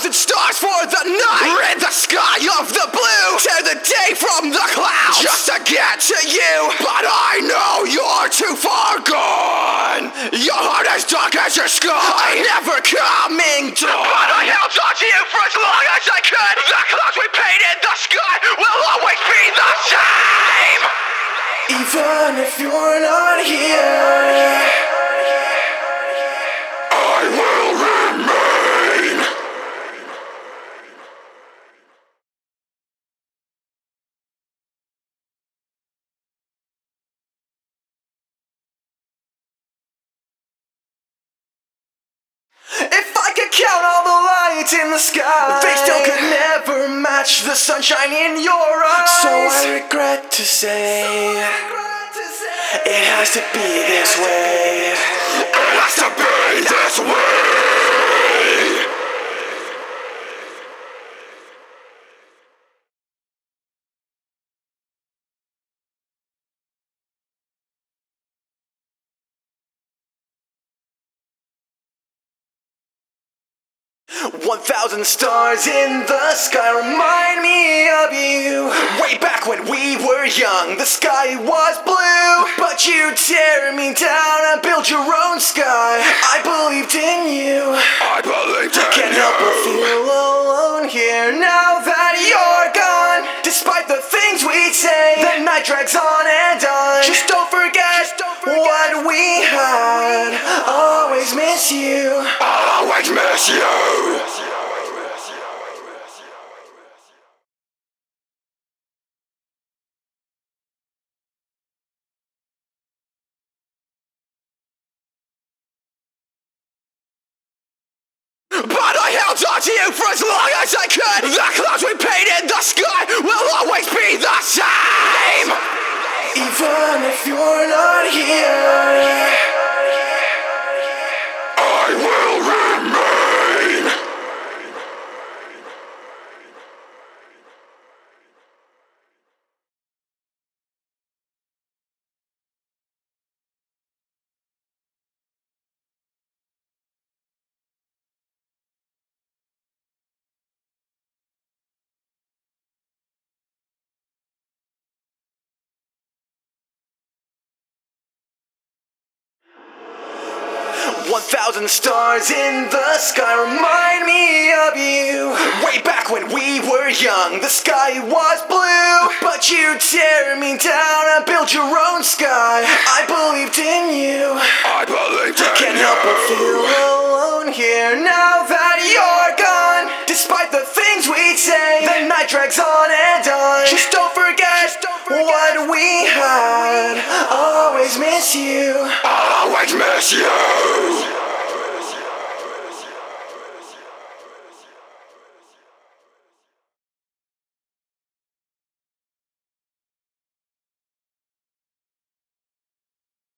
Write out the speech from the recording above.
1,000 stars for the night. Rid the sky of the blue. Tear the day from the clouds. Just to get to you. But I know you're too far gone. Your heart as dark as your skull. I never coming to. But I held on to you for as long as I could. The clouds we painted the sky will always be the same. Even if you're not here, I will remain. If I could count all the lights in the sky, they still could never match the sunshine in your eyes. So I regret to say, it has to be this way. It has to be this way. 1,000 stars in the sky remind me of you. Way back when we were young, the sky was blue, but you tear me down and build your own sky. I believed in you. I believed in you. Can't help but feel alone here now that you're gone. Despite the things we say, the night drags on and on. Just don't forget what we had. I'll always miss you. I'll always miss you. But I held on to you for as long as I could. The clouds we painted the sky will always be the same. Even if you're not here, I will remain. One 1,000 stars in the sky remind me of you. Way back when we were young, the sky was blue, but you tear me down and build your own sky. I believed in you. I believed in you. Can't help but feel alone here now that you're gone. Despite the things we say, the night drags on and on. Just don't forget what we had. I'll always miss you. I'll always miss you.